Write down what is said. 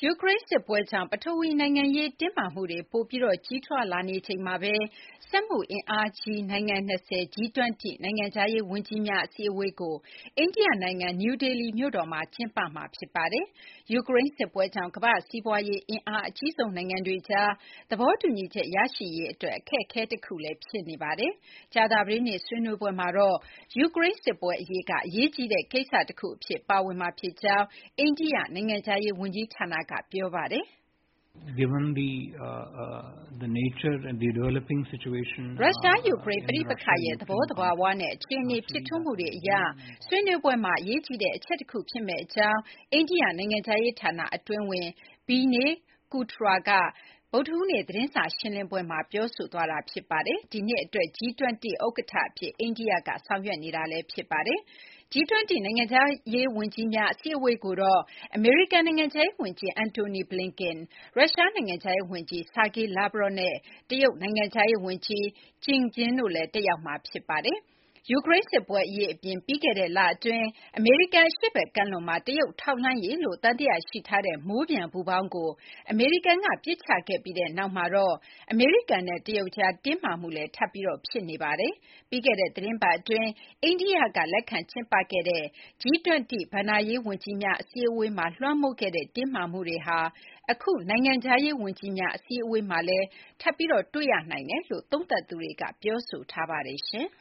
ယူကရိန်းစစ်ပွဲကြောင့်ပထဝီနိုင်ငံရေးတင်းမာမှုတွေပိုပြီးကြီးထွားလာနေချိန်မှာပဲစက်မှုအင်အားကြီးနိုင်ငံ20 G20 နိုင်ငံခြားရေးဝန်ကြီးများအစည်းအဝေးကိုအိန္ဒိယနိုင်ငံနယူးဒေလီမြို့တော်မှာကျင်းပမှာဖြစ်ပါတယ်။ယူကရိန်းစစ်ပွဲကြောင့်ကမ္ဘာ့စီးပွားရေးအင်အားအကြီးဆုံးနိုင်ငံတွေကြားသဘောတူညီချက်ရရှိရေးအတွက်အခက်အခဲတစ်ခုလည်းဖြစ်နေပါတယ်။ကြာသပတေးနေ့ဆွေးနွေးပွဲမှာတော့ယူကရိန်းစစ်ပွဲအရေးကအရေးကြီးတဲ့ကိစ္စတစ်ခုအဖြစ်ပါဝင်မှာဖြစ်ကြောင်းအိန္ဒိယနိုင်ငံခြားရေးဝန်ကြီးဌာနကပြောပါတယ်။ Given the nature and the developing situation ရုရှား-ယူကရိန်းပဋိပက္ခရဲ့သဘောသဘာဝနဲ့အခြေအနေဖြစ်ထွန်းမှုတွေအရဆွေးနွေးပွဲမှာအရေးကြီးတဲ့အချက်တစ်ခုဖြစ်မယ့်အကြောင်းအိန္ဒိယနိုင်ငံခြားရေးဌာနအတွင်းဝန် Vinay Kwatra ကဗုဒ္ဓဟူးနေ့သတင်းစာရှင်းလင်းပွဲမှာပြောဆိုသွားတာဖြစ်ပါတယ်။ဒီနှစ်အတွက် G20 ဥက္ကဋ္ဌအဖြစ်အိန္ဒိယကဆောင်ရွက်နေတာလည်းဖြစ်ပါတယ်။ G20 နိုင်ငံခြားရေးဝန်ကြီးများအစည်းအဝေးကိုတော့အမေရိကန်နိုင်ငံခြားရေးဝန်ကြီး Antony Blinken ၊ရုရှားနိုင်ငံခြားရေးဝန်ကြီး Sergey Lavrov နဲ့တရုတ်နိုင်ငံခြားရေးဝန်ကြီး Qin Gang တို့လည်းတက်ရောက်မှာဖြစ်ပါတယ်။ယူကရိန်းစစ်ပွဲအရေးအပြင်ပြီးခဲ့တဲ့လအတွင်းအမေရိကန်အရှေ့ဘက်ကမ်းလွန်မှာတရုတ်ထောက်လှမ်းရေးလို့သံသယရှိထားတဲ့မိုးပျံပူပေါင်းကိုအမေရိကန်ကပစ်ချခဲ့ပြီးတဲ့နောက်မှာတော့အမေရိကန်နဲ့တရုတ်ကြားတင်းမာမှုလည်းထပ်ပြီးဖြစ်နေပါတယ်။ပြီးခဲ့တဲ့သီတင်းပတ်အတွင်းအိန္ဒိယကလက်ခံကျင်းပခဲ့တဲ့ G20 ဘဏ္ဍာရေးဝန်ကြီးများအစည်းအဝေးမှာလွှမ်းမိုးခဲ့တဲ့တင်းမာမှုတွေဟာအခုနိုင်ငံခြားရေးဝန်ကြီးများအစည်းအဝေးမှာလည်းထပ်ပြီးတွေ့ရနိုင်တယ်လို့သုံးသပ်သူတွေကပြောဆိုထားပါတယ်ရှင်။